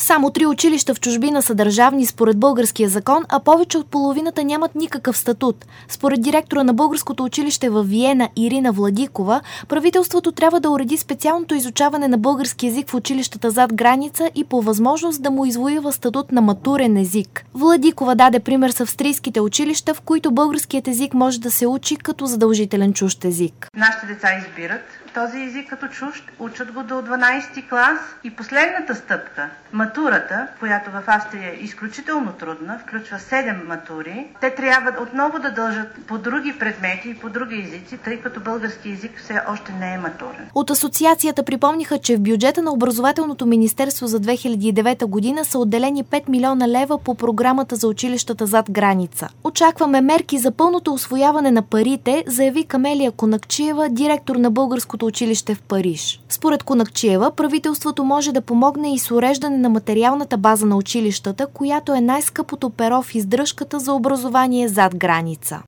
Само 3 училища в чужбина са държавни според българския закон, а повече от половината нямат никакъв статут. Според директора на българското училище в Виена Ирина Владикова, правителството трябва да уреди специалното изучаване на български език в училищата зад граница и по възможност да му извоюва статут на матурен език. Владикова даде пример с австрийските училища, в които българският език може да се учи като задължителен чужд език. Нашите деца избират този език като чужд, учат го до 12-ти клас и последната стъпка, матурата, която в Австрия е изключително трудна, включва 7 матури. Те трябва отново да дължат по други предмети и по други езици, тъй като български език все още не е матурен. От асоциацията припомниха, че в бюджета на Образователното министерство за 2009 година са отделени 5 милиона лева по програмата за училищата зад граница. Очакваме мерки за пълното усвояване на парите, заяви Камелия Конакчиева, директор на българското училище в Париж. Според Конакчиева, правителството може да помогне и с уреждане на материалната база на училищата, която е най-скъпото перо в издръжката за образование зад граница.